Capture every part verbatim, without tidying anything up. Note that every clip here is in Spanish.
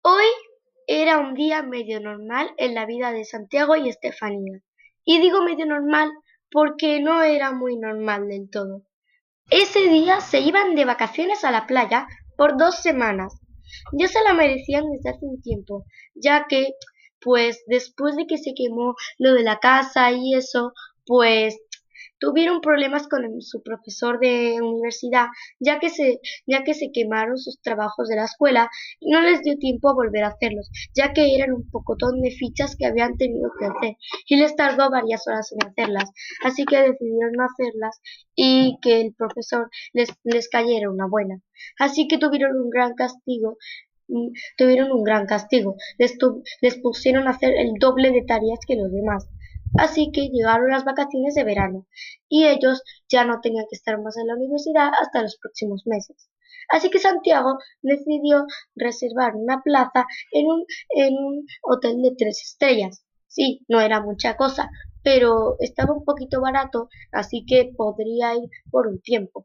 Hoy era un día medio normal en la vida de Santiago y Estefanía. Y digo medio normal porque no era muy normal del todo. Ese día se iban de vacaciones a la playa por dos semanas. Ya se la merecían desde hace un tiempo, ya que, pues, después de que se quemó lo de la casa y eso, pues tuvieron problemas con el- su profesor de universidad, ya que se, ya que se quemaron sus trabajos de la escuela y no les dio tiempo a volver a hacerlos, ya que eran un pocotón de fichas que habían tenido que hacer y les tardó varias horas en hacerlas, así que decidieron no hacerlas y que el profesor les, les cayera una buena. Así que tuvieron un gran castigo, mm, tuvieron un gran castigo. Les, tu- les pusieron a hacer el doble de tareas que los demás. Así que llegaron las vacaciones de verano y ellos ya no tenían que estar más en la universidad hasta los próximos meses. Así que Santiago decidió reservar una plaza en un, en un hotel de tres estrellas. Sí, no era mucha cosa, pero estaba un poquito barato, así que podría ir por un tiempo.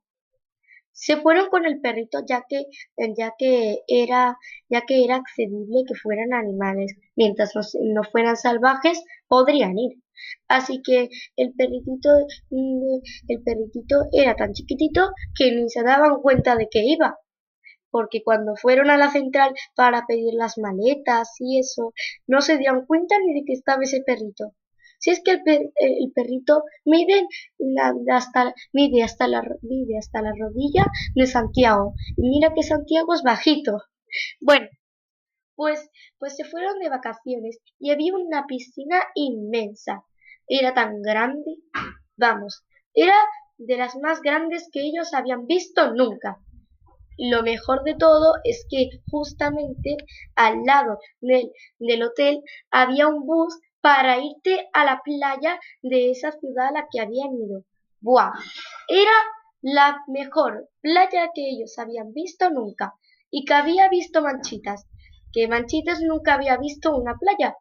Se fueron con el perrito ya que, eh, ya que era, ya que era accedible que fueran animales. Mientras no, se- no fueran salvajes, podrían ir. Así que el perritito, mm, el perritito era tan chiquitito que ni se daban cuenta de que iba. Porque cuando fueron a la central para pedir las maletas y eso, no se dieron cuenta ni de que estaba ese perrito. Si es que el, per- el perrito mide, la- hasta, mide, hasta la, ro- mide hasta la rodilla de Santiago. Y mira que Santiago es bajito. Bueno, pues, pues se fueron de vacaciones y había una piscina inmensa. Era tan grande, vamos, era de las más grandes que ellos habían visto nunca. Lo mejor de todo es que justamente al lado del, del hotel había un bus para irte a la playa de esa ciudad a la que habían ido. ¡Buah! Era la mejor playa que ellos habían visto nunca y que había visto Manchitas, que Manchitas nunca había visto una playa.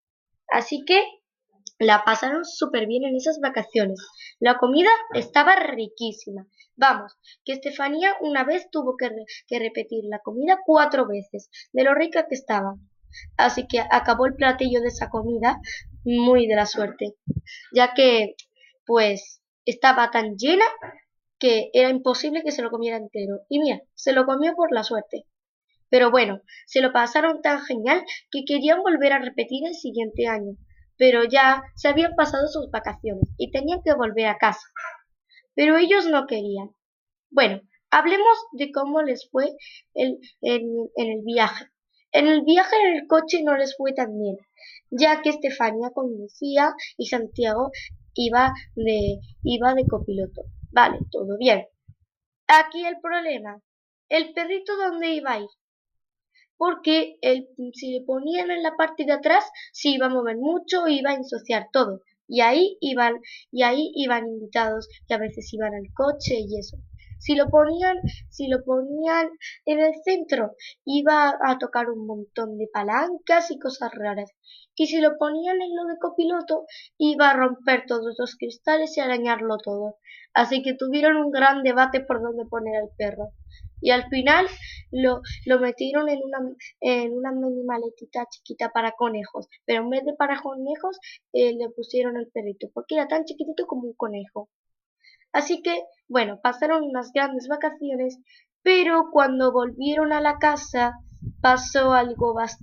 Así que la pasaron súper bien en esas vacaciones. La comida estaba riquísima. Vamos, que Estefanía una vez tuvo que, re- que repetir la comida cuatro veces, de lo rica que estaba. Así que acabó el platillo de esa comida muy de la suerte, ya que, pues, estaba tan llena que era imposible que se lo comiera entero. Y mira, se lo comió por la suerte. Pero bueno, se lo pasaron tan genial que querían volver a repetir el siguiente año, pero ya se habían pasado sus vacaciones y tenían que volver a casa. Pero ellos no querían. Bueno, hablemos de cómo les fue el- en, en el viaje. En el viaje en el coche no les fue tan bien, ya que Estefanía conducía y Santiago iba de, iba de copiloto. Vale, todo bien. Aquí el problema. ¿El perrito dónde iba a ir? Porque el, si le ponían en la parte de atrás se iba a mover mucho, iba a ensuciar todo. Y ahí iban, y ahí iban invitados que a veces iban al coche y eso. Si lo ponían, si lo ponían en el centro, iba a tocar un montón de palancas y cosas raras. Y si lo ponían en lo de copiloto, iba a romper todos los cristales y arañarlo todo. Así que tuvieron un gran debate por dónde poner al perro. Y al final lo, lo metieron en una, en una mini maletita chiquita para conejos, pero en vez de para conejos eh, le pusieron el perrito, porque era tan chiquitito como un conejo. Así que, bueno, pasaron unas grandes vacaciones, pero cuando volvieron a la casa pasó algo bastante